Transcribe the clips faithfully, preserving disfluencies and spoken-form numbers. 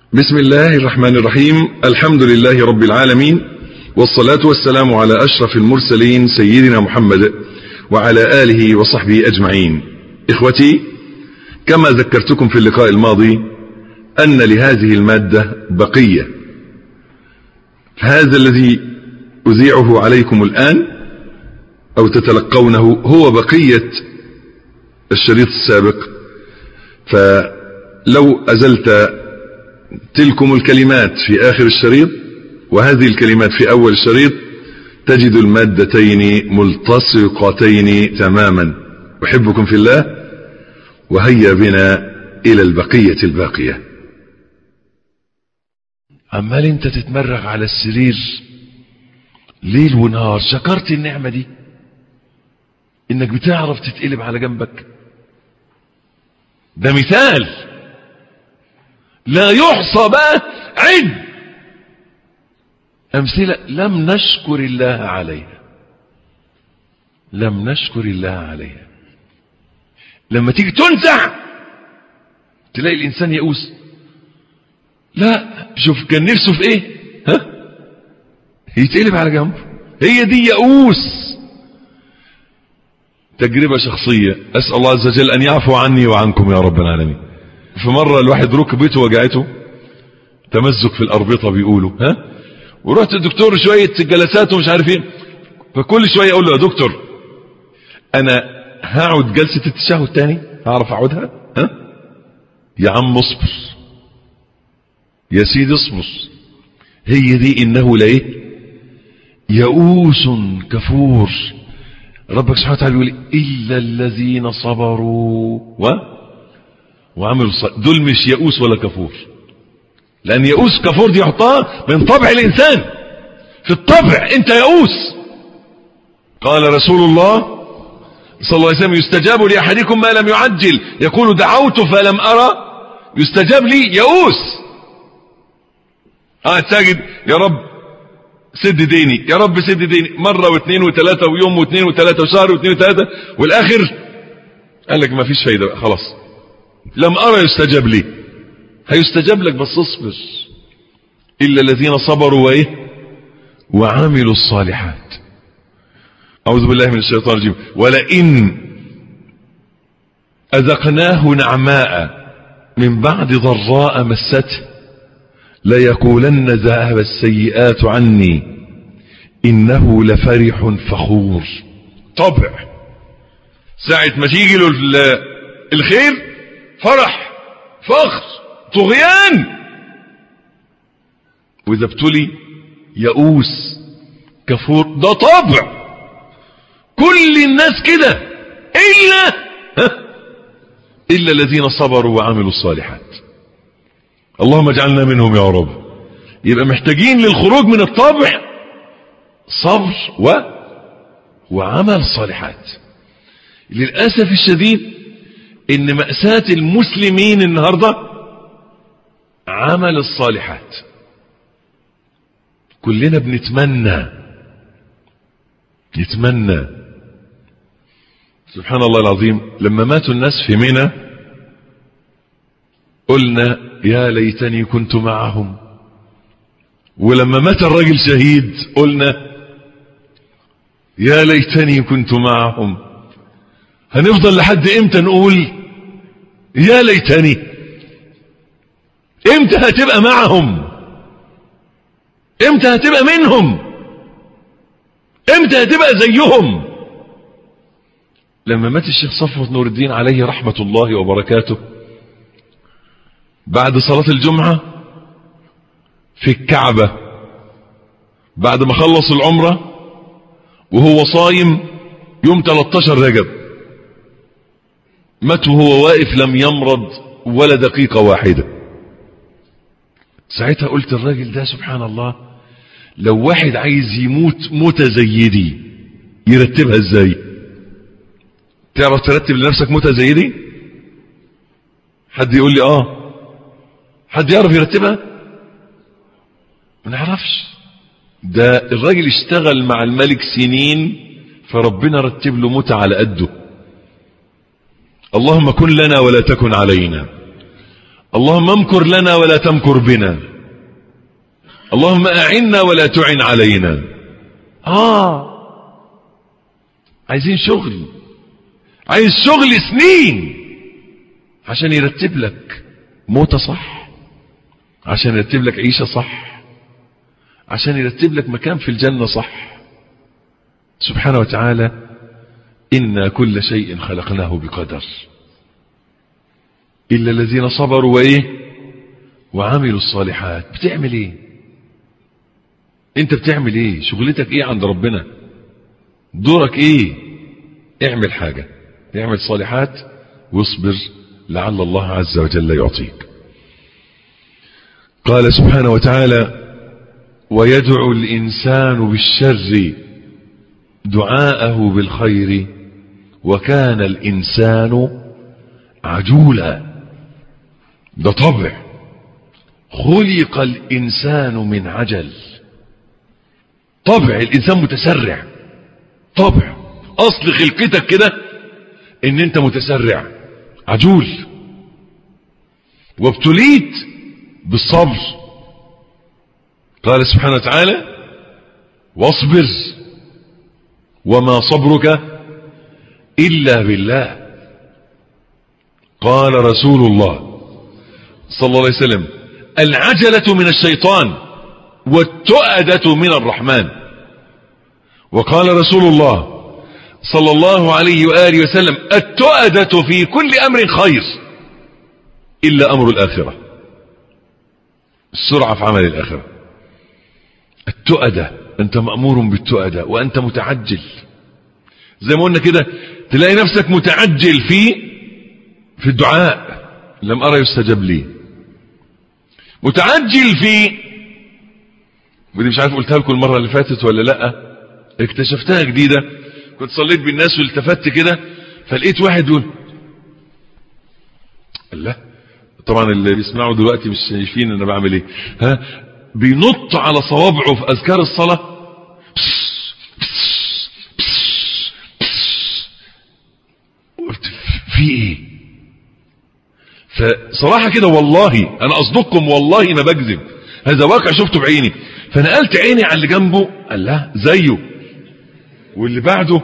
بسم الله الرحمن الرحيم. الحمد لله رب العالمين، والصلاة والسلام على أشرف المرسلين سيدنا محمد وعلى آله وصحبه أجمعين. إخوتي، كما ذكرتكم في اللقاء الماضي أن لهذه المادة بقية. هذا الذي أذيعه عليكم الآن أو تتلقونه هو بقية الشريط السابق، فلو أزلت تلكم الكلمات في آخر الشريط وهذه الكلمات في أول الشريط تجد المادتين ملتصقتين تماما. أحبكم في الله، وهيا بنا إلى البقية الباقية. عمال انت تتمرغ على السرير ليل ونهار، شكرت النعمة دي انك بتعرف تتقلب على جنبك؟ ده مثال لا يحصى بقى عد امثلة لم نشكر الله عليها، لم نشكر الله عليها. لما تيجي تنزع تلاقي الانسان يئوس. لا، شوف كان نفسه في ايه؟ ها؟ يتقلب على جنبه. هي دي يئوس. تجربة شخصية، اسأل الله عز وجل ان يعفو عني وعنكم يا رب العالمين. في مرة الواحد ركبته وجعته، تمزق في الاربطة بيقولوا، ها؟ ورحت الدكتور شوية جلسات ومش عارف ايه، فكل شوية اقول له يا دكتور انا هقعد جلسة التشهد تاني، هعرف اقعدها؟ ها؟ يا عم اصبر، يا سيدي اصبر. هي دي انه لايه؟ يئوس كفور. ربك سبحانه وتعالى يقول الا الذين صبروا و وعملوا الصالحات. دول مش يئوس ولا كفور، لان يئوس كفور دي يحطها من طبع الانسان. في الطبع انت يئوس. قال رسول الله صلى الله عليه وسلم يستجاب لاحدكم ما لم يعجل، يقول دعوت فلم ارى يستجاب لي. يئوس. قاعد ساجد يا رب سد ديني، يا رب سد ديني، مرة واثنين وثلاثة ويوم واثنين وثلاثة وشهر واثنين وثلاثة، والاخر قال لك ما فيش فايدة بقى خلاص، لم ارى يستجاب لي. هيستجاب لك بس اصبر. الا الذين صبروا وايه وعملوا الصالحات. اعوذ بالله من الشيطان الرجيم. ولئن اذقناه نعماء من بعد ضراء مسته ليقولن ذهب السيئات عني انه لفرح فخور. طبع ساعة ما تيجي له الخير فرح فخر طغيان، واذا ابتلي يئوس كفور. ده طبع كل الناس كده الا الا الذين صبروا وعملوا الصالحات. اللهم اجعلنا منهم يا رب. يبقى محتاجين للخروج من الطبع صبر و وعمل صالحات. للأسف الشديد ان مأساة المسلمين النهاردة عمل الصالحات. كلنا بنتمنى نتمنى سبحان الله العظيم. لما ماتوا الناس في منى قلنا يا ليتني كنت معهم، ولما مات الرجل شهيد قلنا يا ليتني كنت معهم. هنفضل لحد امتى نقول يا ليتني؟ امتى هتبقى معهم؟ امتى هتبقى منهم؟ امتى هتبقى زيهم؟ لما مات الشيخ صفوت نور الدين عليه رحمة الله وبركاته بعد صلاة الجمعة في الكعبة، بعد ما خلص العمرة وهو صايم يوم ثلاثة عشر رجب، مات وهو واقف لم يمرض ولا دقيقة واحدة. ساعتها قلت الراجل ده سبحان الله، لو واحد عايز يموت موتة زي دي يرتبها ازاي؟ تعرف ترتب لنفسك موتة زي دي؟ حد يقول لي اه. حد يعرف يرتبها؟ ما نعرفش. ده الراجل اشتغل مع الملك سنين فربنا رتب له موتة على قده. اللهم كن لنا ولا تكن علينا، اللهم امكر لنا ولا تمكر بنا، اللهم أعنا ولا تعن علينا. آه عايزين شغل، عايز شغل سنين عشان يرتب لك موتة صح، عشان يرتب لك عيشة صح، عشان يرتب لك مكان في الجنة صح. سبحانه وتعالى إنا كل شيء خلقناه بقدر إلا الذين صبروا وإيه وعملوا الصالحات. بتعمل إيه أنت؟ بتعمل إيه؟ شغلتك إيه عند ربنا؟ دورك إيه؟ اعمل حاجة، اعمل صالحات واصبر لعل الله عز وجل يعطيك. قال سبحانه وتعالى ويدعو الإنسان بالشر دعاءه بالخير وكان الإنسان عجولا. ده طبع، خلق الإنسان من عجل. طبع الإنسان متسرع، طبع أصل خلقتك كده إن أنت متسرع عجول. وابتليت بالصبر. قال سبحانه وتعالى واصبر وما صبرك إلا بالله. قال رسول الله صلى الله عليه وسلم العجلة من الشيطان والتؤدة من الرحمن. وقال رسول الله صلى الله عليه وآله وسلم التؤدة في كل أمر خير إلا أمر الآخرة، السرعة في عمل الآخرة. التؤدة، أنت مأمور بالتؤدة وأنت متعجل. زي ما قلنا كده تلاقي نفسك متعجل في في الدعاء، لم أرى يستجب لي. متعجل في، ودي مش عارف قلتها لكم المرة اللي فاتت ولا لأ، اكتشفتها جديدة. كنت صليت بالناس والتفت كده فلقيت واحد يقول الله، طبعا اللي بيسمعوا دلوقتي مش شايفين انا بعمل ايه، ها بينط على صوابعه في اذكار الصلاة. قلت في ايه؟ فصراحة كده والله انا اصدقكم والله ما بكذب، هذا واقع شفته بعيني. فنقلت عيني على اللي جنبه، قال لا زيه، واللي بعده.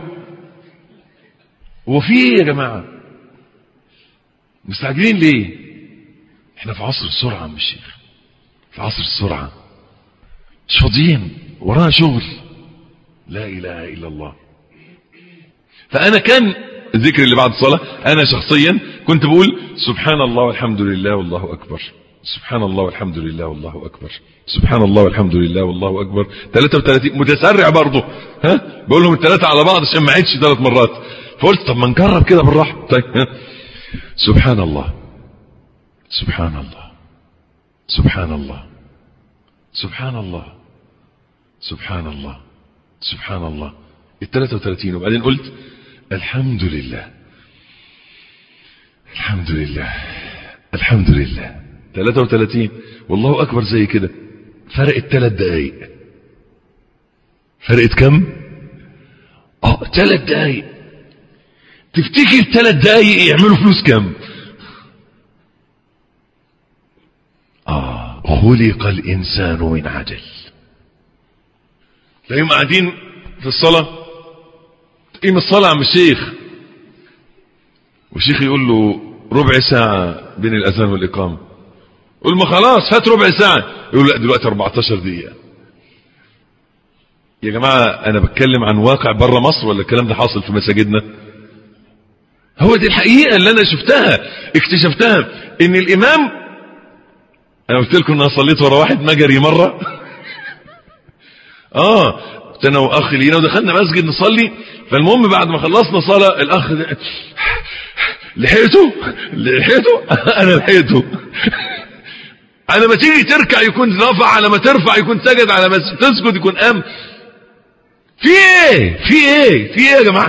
هو في ايه يا جماعة؟ مستعجلين ليه؟ احنا في عصر السرعة يا عم الشيخ، في عصر السرعة، مش فاضيين، ورانا شغل. لا اله الا الله. فانا كان الذكر اللي بعد الصلاة انا شخصيا كنت بقول سبحان الله والحمد لله والله اكبر، سبحان الله والحمد لله والله اكبر، سبحان الله والحمد لله والله اكبر. ثلاثة وثلاثين متسرع برضه، ها بقول لهم الثلاثة على بعض عشان ما عدتش ثلاث مرات. فقلت طب ما نجرب كده بالراحة. طيب ها. سبحان الله سبحان الله سبحان الله سبحان الله سبحان الله سبحان الله الثلاثة وثلاثين. وبعدين قلت الحمد لله الحمد لله الحمد لله. ثلاثة وثلاثين والله أكبر زي كده. فرقت ثلاث دقايق. فرقت كم؟ اه ثلاث دقايق. تفتكر ثلاث دقايق يعملوا فلوس كم؟ آه خلق الإنسان من عجل. تلاقيهم قاعدين في الصلاة، قيم الصلاة عم الشيخ، والشيخ يقول له ربع ساعة بين الأذان والإقامة. يقول ما خلاص هات ربع ساعة. يقول لا دلوقتي أربعتاشر دقيقة. يا جماعة أنا بتكلم عن واقع بره مصر ولا الكلام ده حاصل في مساجدنا؟ هو دي الحقيقة اللي أنا شفتها اكتشفتها. إن الإمام، أنا قلت لكم أنا صليت ورا واحد مجري مرة آه كنت أنا وأخ لينا ودخلنا مسجد نصلي. فالمهم بعد ما خلصنا صلاة الأخ ده لحقته لحقته أنا لحقته. على ما تيجي تركع يكون رفع، على ما ترفع يكون سجد، على ما تسجد يكون قام. في ايه في ايه في ايه يا جماعه؟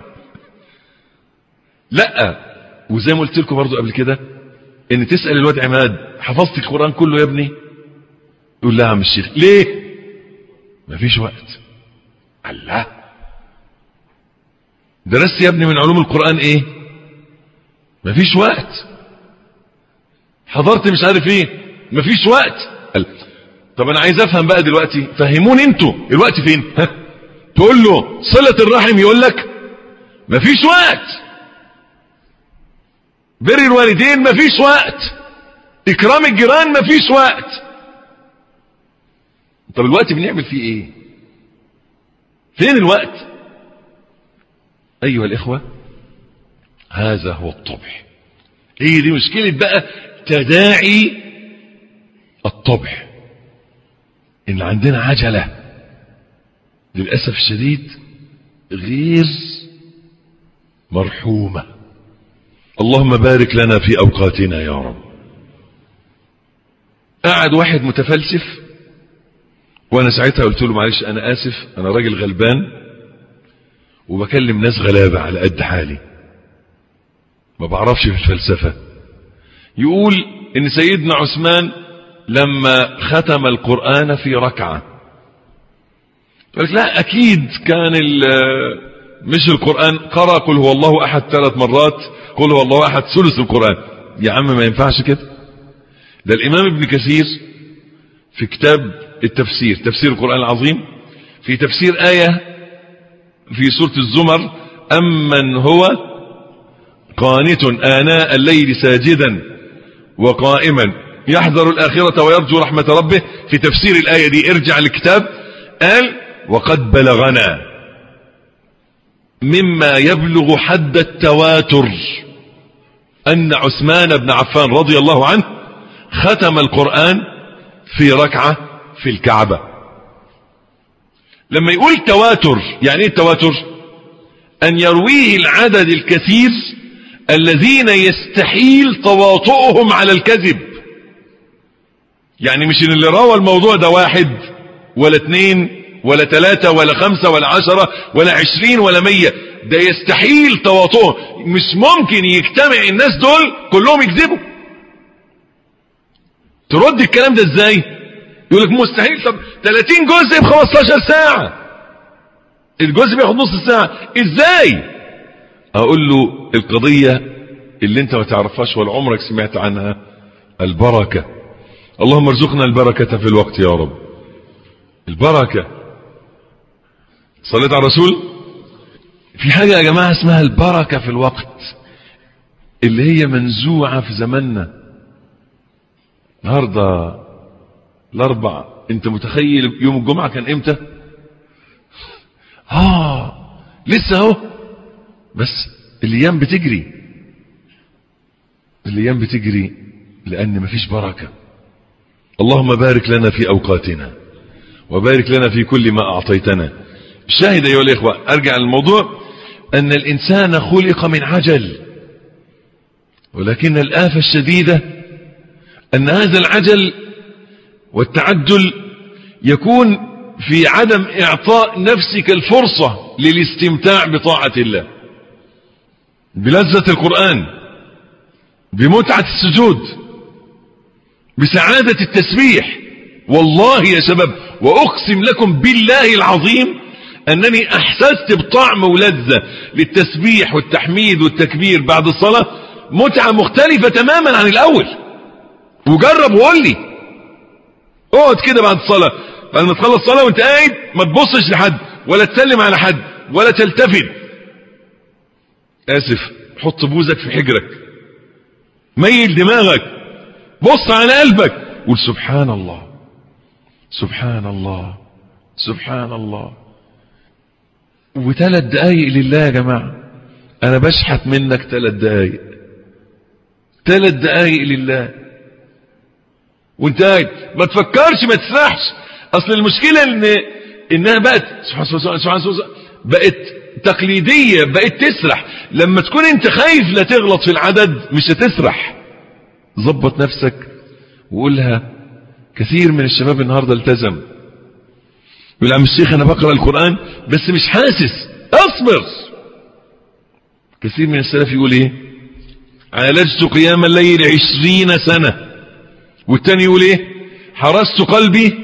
لا. وزي ما قلت لكم برضو قبل كده ان تسال الواد عماد حفظت القران كله يا ابني؟ يقول لا يا عم الشيخ. ليه؟ مفيش وقت. الله. درست يا ابني من علوم القران ايه؟ مفيش وقت. حضرت مش عارف ايه، مفيش وقت. قال طب انا عايز افهم بقى دلوقتي، فهموني انتوا الوقت فين؟ ها؟ تقول له صلة الرحم يقول لك مفيش وقت، بر الوالدين مفيش وقت، اكرام الجيران مفيش وقت. طب الوقت بنعمل فيه ايه؟ فين الوقت؟ ايها الاخوة، هذا هو الطبع. هي دي مشكلة بقى تداعي الطبع، ان عندنا عجلة للأسف الشديد غير مرحومة. اللهم بارك لنا في أوقاتنا يا رب. قاعد واحد متفلسف، وانا ساعتها قلت له معلش انا اسف، انا راجل غلبان وبكلم ناس غلابة على قد حالي ما بعرفش في الفلسفة. يقول ان سيدنا عثمان لما ختم القرآن في ركعة، قلت لا اكيد كان مش القرآن قرأ قل هو الله احد ثلاث مرات، قل هو الله احد ثلث القرآن. يا عم ما ينفعش كده، ده الامام ابن كثير في كتاب التفسير، تفسير القرآن العظيم، في تفسير آية في سورة الزمر، أمن هو قانت آناء الليل ساجدا وقائما يحذر الآخرة ويرجو رحمة ربه، في تفسير الآية دي ارجع للكتاب، قال وقد بلغنا مما يبلغ حد التواتر أن عثمان بن عفان رضي الله عنه ختم القرآن في ركعة في الكعبة. لما يقول تواتر، يعني ايه التواتر؟ أن يرويه العدد الكثير الذين يستحيل تواطؤهم على الكذب. يعني مش ان اللي روى الموضوع ده واحد ولا اثنين ولا ثلاثة ولا خمسة ولا عشرة ولا عشرين ولا مية، ده يستحيل تواطؤهم، مش ممكن يجتمع الناس دول كلهم يكذبوا. ترد الكلام ده ازاي؟ يقول لك مستحيل. طب ثلاثين جزء ب خمستاشر ساعة، الجزء بياخد نص ساعة، ازاي؟ اقول له القضية اللي انت ما تعرفهاش ولا عمرك سمعت عنها، البركة. اللهم ارزقنا البركة في الوقت يا رب. البركة. صليت على الرسول. في حاجة يا جماعة اسمها البركة في الوقت، اللي هي منزوعة في زماننا. النهارده الاربع، انت متخيل يوم الجمعة كان امتى؟ اه لسه اهو، بس الايام بتجري، الايام بتجري لان مفيش بركة. اللهم بارك لنا في اوقاتنا وبارك لنا في كل ما اعطيتنا. الشاهد ايها الاخوة، ارجع للموضوع، ان الانسان خلق من عجل، ولكن الآفة الشديدة ان هذا العجل والتعجل يكون في عدم اعطاء نفسك الفرصة للاستمتاع بطاعة الله، بلذة القرآن، بمتعة السجود، بسعادة التسبيح. والله يا شباب، واقسم لكم بالله العظيم انني احسست بطعم ولذة للتسبيح والتحميد والتكبير بعد الصلاة، متعة مختلفة تماما عن الاول. وجرب وقول لي، اقعد كده بعد الصلاة، بعد ما تخلص الصلاة وانت قاعد ما تبصش لحد ولا تسلم على حد ولا تلتفت، اسف، حط بوزك في حجرك، ميل دماغك، بص على قلبك، قول سبحان الله سبحان الله سبحان الله. وثلاث دقايق لله يا جماعة، انا بشحت منك ثلاث دقايق، ثلاث دقايق لله وانت قاعد، ما تفكرش، ما تسرحش. اصل المشكلة ان انها بقت سبحان الله سبحان الله بقت تقليدية، بقت تسرح. لما تكون انت خايف لا تغلط في العدد مش هتسرح. ظبط نفسك وقولها. كثير من الشباب النهاردة التزم، يقول عم الشيخ انا بقرأ القرآن بس مش حاسس، اصبر. كثير من السلف يقول ايه؟ عالجت قيام الليل عشرين سنة. والتاني يقول ايه؟ حرست قلبي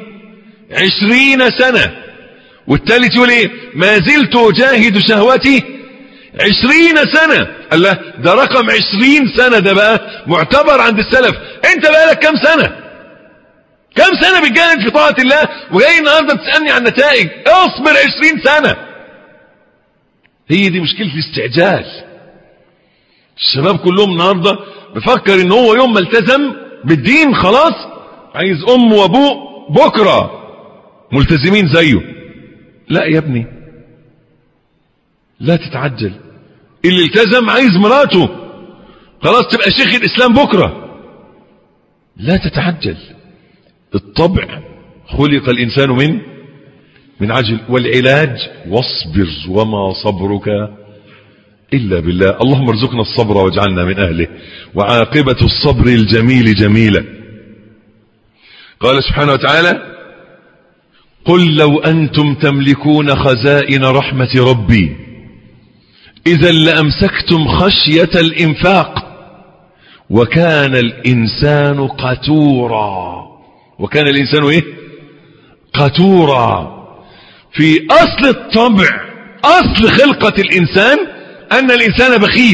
عشرين سنة. والتالت يقول ايه؟ ما زلت اجاهد شهوتي عشرين سنة. قال له ده رقم عشرين سنة ده بقى معتبر عند السلف. انت بقى لك كم سنة كم سنة بتجاهد في طاعة الله وجاي النهاردة بتسألني عن نتائج؟ اصبر عشرين سنة. هي دي مشكلة الاستعجال. الشباب كلهم النهاردة بفكر ان هو يوم ما التزم بالدين خلاص عايز امه وابوه بكرة ملتزمين زيه. لا يا ابني، لا تتعجل. اللي التزم عايز مراته خلاص تبقى شيخ الاسلام بكرة. لا تتعجل. الطبع خلق الانسان من من عجل. والعلاج واصبر وما صبرك الا بالله. اللهم ارزقنا الصبر واجعلنا من اهله. وعاقبة الصبر الجميل جميلة. قال سبحانه وتعالى: قل لو انتم تملكون خزائن رحمة ربي اذا لامسكتم خشية الانفاق وكان الانسان قتورا. وكان الانسان ايه؟ قتورا. في اصل الطبع، اصل خلقة الانسان ان الانسان بخيل.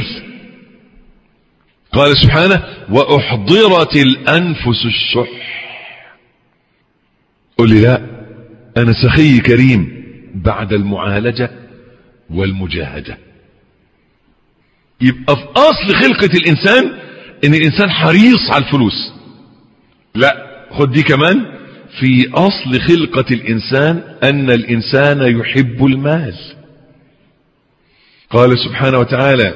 قال سبحانه: واحضرت الانفس الشح. قل لي لا، انا سخي كريم بعد المعالجة والمجاهدة. يبقى في اصل خلقة الانسان ان الانسان حريص على الفلوس. لا، خد دي كمان. في اصل خلقة الانسان ان الانسان يحب المال. قال سبحانه وتعالى: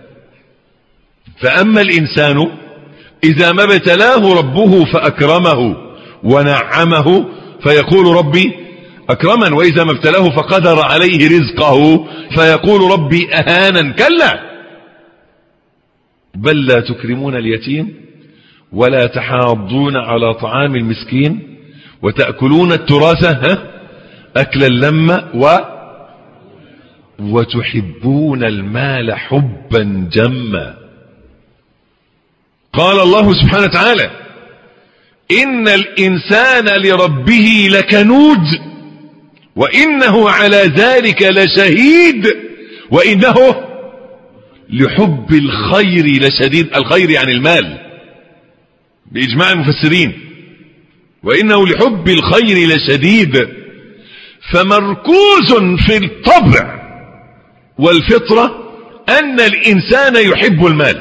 فاما الانسان اذا ما ابتلاه ربه فاكرمه ونعمه فيقول ربي اكرمن، واذا ما ابتلاه فقدر عليه رزقه فيقول ربي اهانن. كلا بل لا تكرمون اليتيم ولا تحاضون على طعام المسكين وتأكلون التراث ها أكلا لما و وتحبون المال حبا جما. قال الله سبحانه وتعالى: إن الإنسان لربه لكنود وإنه على ذلك لشهيد وإنه لحب الخير لشديد. الخير يعني المال بإجماع المفسرين. وإنه لحب الخير لشديد. فمركوز في الطبع والفطرة أن الإنسان يحب المال.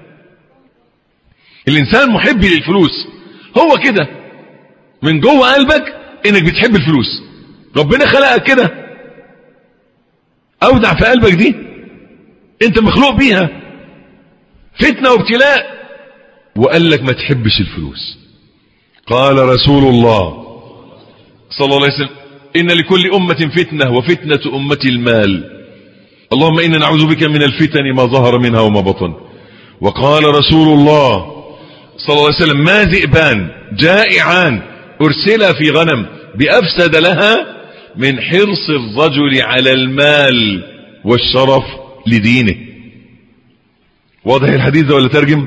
الإنسان محب للفلوس. هو كده من جوه قلبك إنك بتحب الفلوس. ربنا خلقك كده، أودع في قلبك دي، أنت مخلوق بيها، فتنة وابتلاء، وقال لك ما تحبش الفلوس. قال رسول الله صلى الله عليه وسلم: إن لكل أمة فتنة وفتنة أمتي المال. اللهم إنا نعوذ بك من الفتن ما ظهر منها وما بطن. وقال رسول الله صلى الله عليه وسلم: ما ذئبان جائعان أرسلا في غنم بأفسد لها من حرص الرجل على المال والشرف لدينه. واضح الحديث ده ولا ترجم؟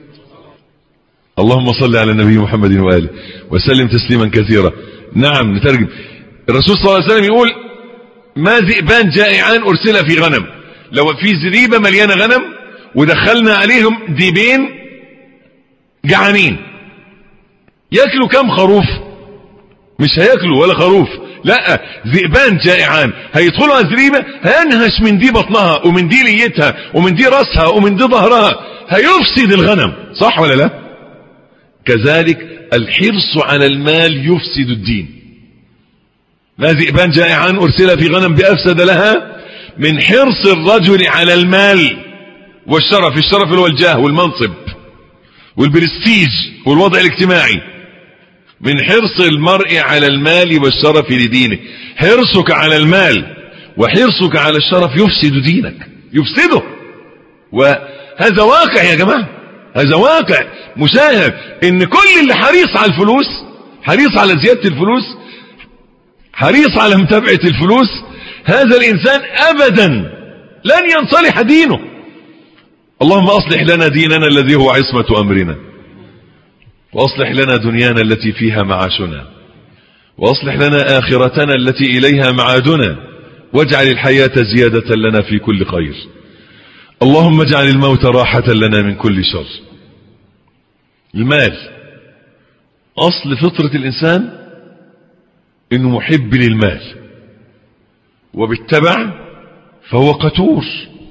اللهم صل على النبي محمد وآله وسلم تسليما كثيرا. نعم نترجم. الرسول صلى الله عليه وسلم يقول: ما ذئبان جائعان أرسل في غنم. لو في زريبة مليانة غنم ودخلنا عليهم ديبين جعانين، يأكلوا كم خروف؟ مش هيأكلوا ولا خروف. لا، ذئبان جائعان هيدخلوا على الزريبة هينهش من دي بطنها ومن دي ليتها ومن دي رأسها ومن دي ظهرها، هيفسد الغنم. صح ولا لا؟ كذلك الحرص على المال يفسد الدين. ما ذئبان جائعان أرسل في غنم بأفسد لها من حرص الرجل على المال والشرف. الشرف اللي هو الجاه والمنصب والبرستيج والوضع الاجتماعي. من حرص المرء على المال والشرف لدينه. حرصك على المال وحرصك على الشرف يفسد دينك، يفسده. وهذا واقع يا جماعة، هذا واقع مشاهد، ان كل اللي حريص على الفلوس، حريص على زيادة الفلوس، حريص على متابعة الفلوس، هذا الانسان ابدا لن ينصلح دينه. اللهم اصلح لنا ديننا الذي هو عصمة امرنا، واصلح لنا دنيانا التي فيها معاشنا، واصلح لنا اخرتنا التي اليها معادنا، واجعل الحياة زيادة لنا في كل خير. اللهم اجعل الموت راحة لنا من كل شر. المال أصل فطرة الإنسان إنه محب للمال، وبالتبع فهو قتور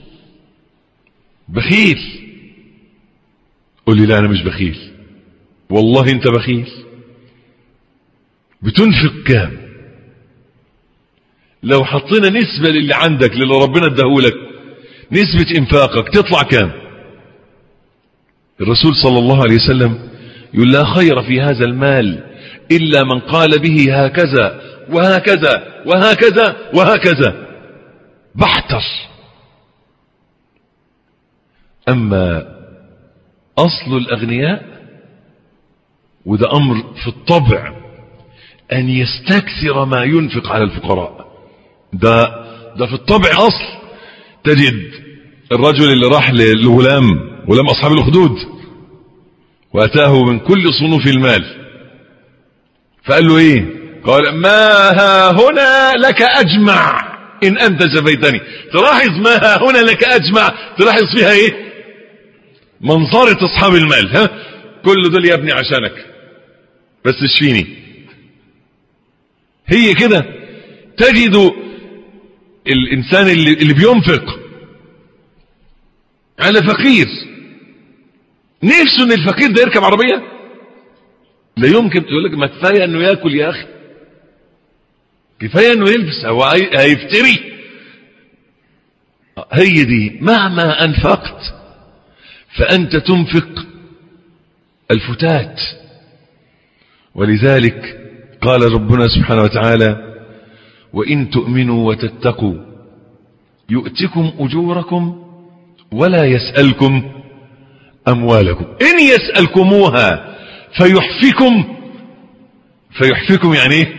بخيل. قل لي لا أنا مش بخيل. والله أنت بخيل. بتنفق كام؟ لو حطينا نسبة للي عندك للي ربنا اداهولك، نسبة انفاقك تطلع كام؟ الرسول صلى الله عليه وسلم يقول لا خير في هذا المال إلا من قال به هكذا وهكذا وهكذا وهكذا. بحتر. أما أصل الأغنياء، وده أمر في الطبع، أن يستكثر ما ينفق على الفقراء. ده ده في الطبع أصل. تجد الرجل اللي راح للغلام، غلام أصحاب الأخدود، وأتاه من كل صنوف المال، فقال له إيه؟ قال ما ها هنا لك أجمع إن أنت جفيتني. تلاحظ ما ها هنا لك أجمع، تلاحظ فيها إيه؟ منظرة أصحاب المال. ها كل دول يا ابني عشانك، بس اشفيني. هي كده. تجد الإنسان اللي, اللي بينفق على فقير، نفسه ان الفقير ده يركب عربية. لا يمكن. تقول لك ما كفاية انه ياكل يا اخي، كفاية انه يلبس، هو هيفتري. هي دي. مهما انفقت فانت تنفق الفتات. ولذلك قال ربنا سبحانه وتعالى وإن تؤمنوا وتتقوا يؤتكم أجوركم ولا يسألكم أموالكم. إن يسألكموها فيحفكم. فيحفكم يعني إيه؟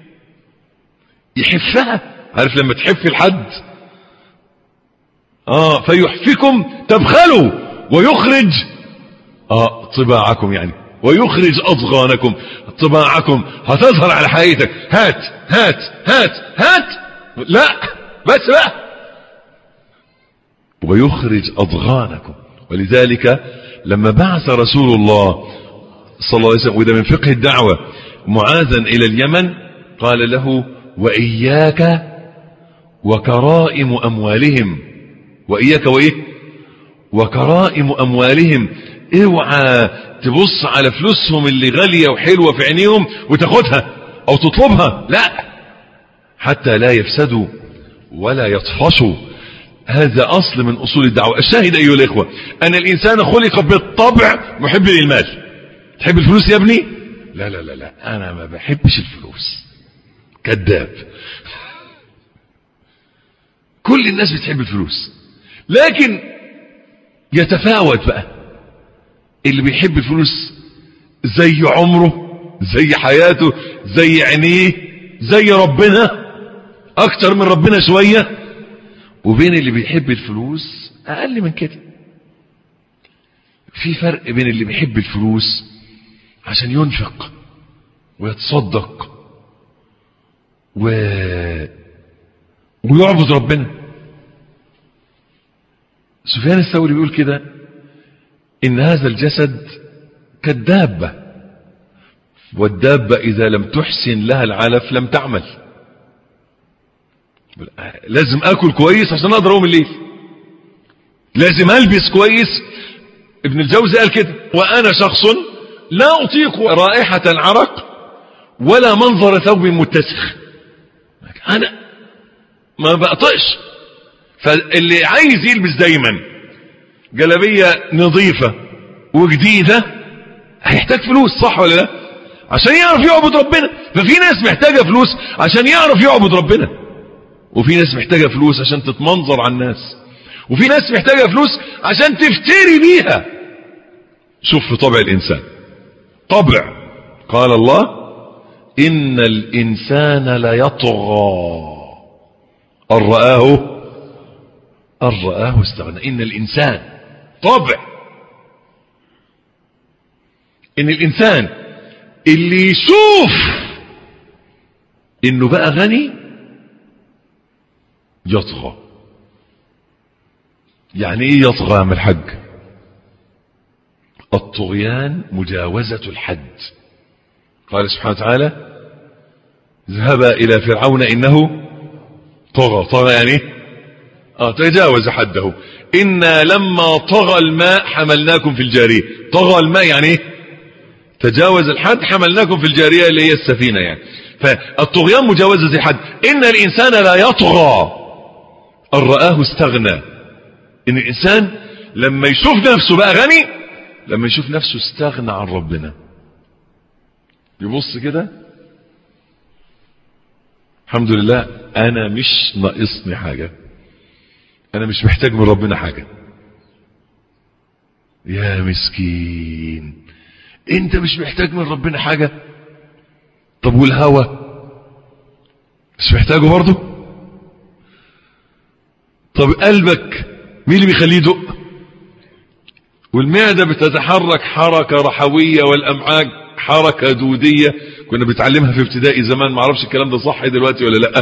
يحفها. عارف لما تحف الحد؟ آه فيحفكم تبخلوا ويخرج آه طباعكم، يعني ويخرج أضغانكم. طباعكم هتظهر على حقيقتك. هات هات هات هات. لا بس لا. ويخرج أضغانكم. ولذلك لما بعث رسول الله صلى الله عليه وسلم، وده من فقه الدعوة، معاذا إلى اليمن، قال له وإياك وكرائم أموالهم. وإياك وإيه؟ وكرائم أموالهم. اوعى تبص على فلوسهم اللي غالية وحلوة في عينيهم وتاخدها او تطلبها، لا، حتى لا يفسدوا ولا يطفشوا. هذا اصل من اصول الدعوة. الشاهد ايها الاخوة ان الانسان خلق بالطبع محب للمال. تحب الفلوس يا ابني؟ لا لا لا لا انا ما بحبش الفلوس. كذاب. كل الناس بتحب الفلوس، لكن يتفاوت بقى. اللي بيحب الفلوس زي عمره، زي حياته، زي عينيه، زي ربنا، اكتر من ربنا شوية. وبين اللي بيحب الفلوس اقل من كده. في فرق بين اللي بيحب الفلوس عشان ينفق ويتصدق و... ويعبد ربنا. سفيان الثوري بيقول كده إن هذا الجسد كالدابة، والدابة إذا لم تحسن لها العلف لم تعمل. لازم أكل كويس عشان أقدر أقوم الليل، لازم ألبس كويس. ابن الجوزي قال كده وأنا شخص لا أطيق رائحة العرق ولا منظر ثوب متسخ. أنا ما بقطقش. فاللي عايز يلبس دايما جلابية نظيفة وجديدة هيحتاج فلوس، صح ولا لا؟ عشان يعرف يعبد ربنا. ففي ناس محتاجة فلوس عشان يعرف يعبد ربنا، وفي ناس محتاجة فلوس عشان تتمنظر على الناس، وفي ناس محتاجة فلوس عشان تفتري بيها. شوف في طبع الإنسان طبع. قال الله إن الإنسان ليطغى أن رآه أن رآه استغنى. إن الإنسان طبع، إن الإنسان اللي يشوف إنه بقى غني يطغى. يعني ايه يطغى يا عم الحاج؟ الطغيان مجاوزة الحد. قال سبحانه وتعالى اذهبا الى فرعون انه طغى. طغى يعني ايه؟ اه تجاوز حده. انا لما طغى الماء حملناكم في الجارية. طغى الماء يعني ايه؟ تجاوز الحد، حملناكم في الجارية اللي هي السفينة يعني. فالطغيان مجاوزة الحد. ان الانسان لا يطغى ان رآه استغنى. ان الانسان لما يشوف نفسه بقى غني، لما يشوف نفسه استغنى عن ربنا، يبص كده الحمد لله انا مش ناقصني حاجة، انا مش محتاج من ربنا حاجة. يا مسكين، انت مش محتاج من ربنا حاجة؟ طب والهوى مش محتاجه برضه؟ طب قلبك مين اللي بيخليه يدق؟ والمعدة بتتحرك حركة رحوية والامعاء حركة دودية، كنا بنتعلمها في ابتدائي زمان، ما اعرفش الكلام ده صح دلوقتي ولا لا.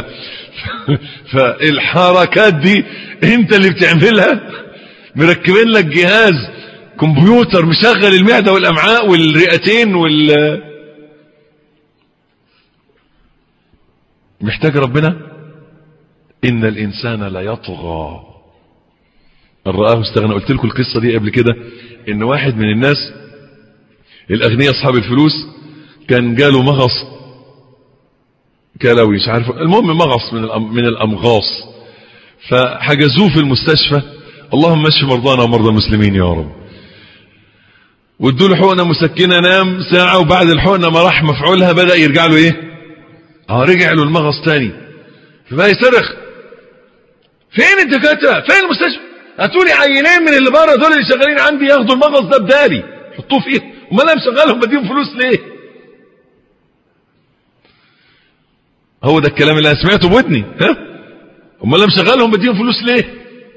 فالحركات دي انت اللي بتعملها، مركبين لك جهاز كمبيوتر مشغل المعدة والامعاء والرئتين وال محتاج ربنا. ان الانسان لا يطغى ان رآه استغنى. قلت لكم القصة دي قبل كده، ان واحد من الناس الاغنياء اصحاب الفلوس كان جاله مغص كلوي مش عارف، المهم مغص من من الامغاص، فحجزوه في المستشفى. اللهم اشف مرضانا ومرضى المسلمين يا رب. وادوا له حقنه مسكنه، نام ساعه، وبعد الحقنه ما راح مفعولها بدا يرجع له ايه؟ اه رجع له المغص تاني. فبقى يصرخ فين الدكاتره؟ فين المستشفى؟ هاتوا لي عينين من اللي بره دول اللي شغالين عندي ياخدوا المغص ده بدالي، حطوه في ايه؟ امال انا مشغلهم بديهم فلوس ليه؟ هو ده الكلام اللي انا سمعته بودني. ها؟ امال انا مشغلهم بديهم فلوس ليه؟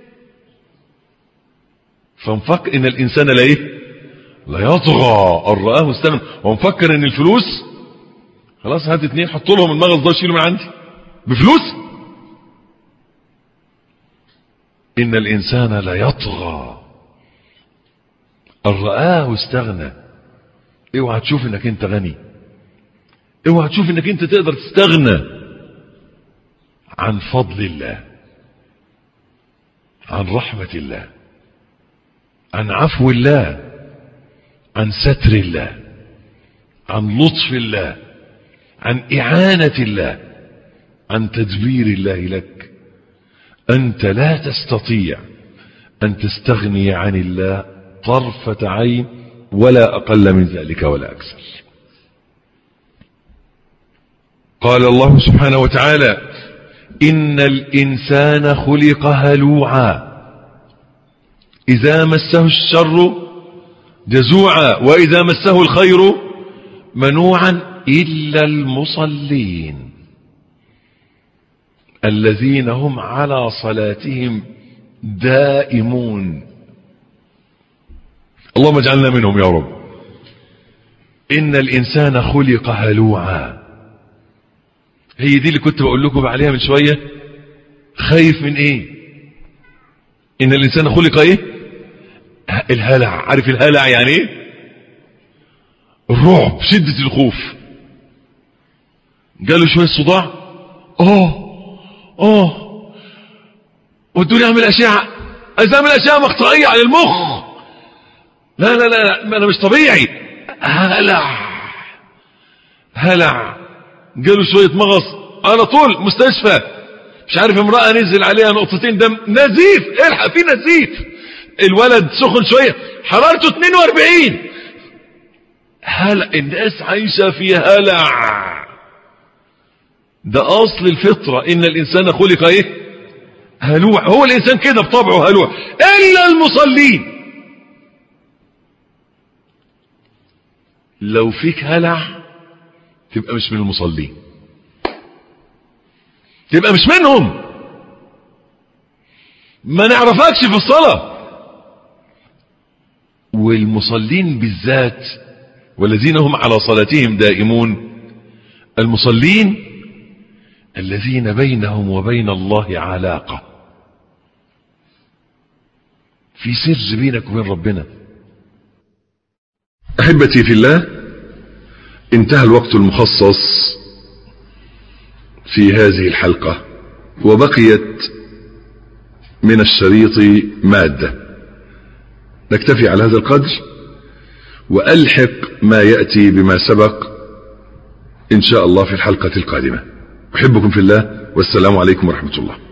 فمفكر ان الانسان لا ايه؟ لا يطغى ان رآه استغنى. ومفكر ان الفلوس خلاص، هات اتنين حطوا لهم المغص ده وشيلوا من عندي بفلوس. ان الانسان لا يطغى ان رآه استغنى. اوعى تشوف انك انت غني، اوعى تشوف انك انت تقدر تستغنى عن فضل الله، عن رحمة الله، عن عفو الله، عن ستر الله، عن لطف الله، عن إعانة الله، عن تدبير الله لك. أنت لا تستطيع أن تستغني عن الله طرفة عين ولا أقل من ذلك ولا أكثر. قال الله سبحانه وتعالى إن الإنسان خلق هلوعا إذا مسه الشر جزوعا وإذا مسه الخير منوعا إلا المصلين الذين هم على صلاتهم دائمون. اللهم اجعلنا منهم يا رب. إن الإنسان خلق هلوعا، هي دي اللي كنت بقول لكم عليها من شوية. خايف من ايه؟ ان الانسان خلق ايه؟ الهلع. عارف الهلع يعني ايه؟ الرعب، شدة الخوف. جاله شوية صداع، اه اه ودوني اعمل اشعة، عايز اعمل اشعة مقطعية على المخ. لا لا لا انا مش طبيعي. هلع هلع. جاله شوية مغص على طول مستشفى. مش عارف امرأة نزل عليها نقطتين دم، نزيف، الحق في نزيف. الولد سخن شوية حرارته اتنين واربعين. هلع. الناس عايشة في هلع. ده اصل الفطرة. ان الانسان خلق ايه؟ هلوع. هو الانسان كده بطبعه هلوع الا المصلين. لو فيك هلع تبقى مش من المصلين، تبقى مش منهم، ما نعرفكش في الصلاة. والمصلين بالذات والذين هم على صلاتهم دائمون، المصلين الذين بينهم وبين الله علاقة. في سر بينك وبين ربنا. أحبتي في الله، انتهى الوقت المخصص في هذه الحلقة، وبقيت من الشريط مادة. نكتفي على هذا القدر وألحق ما يأتي بما سبق إن شاء الله في الحلقة القادمة. أحبكم في الله، والسلام عليكم ورحمة الله.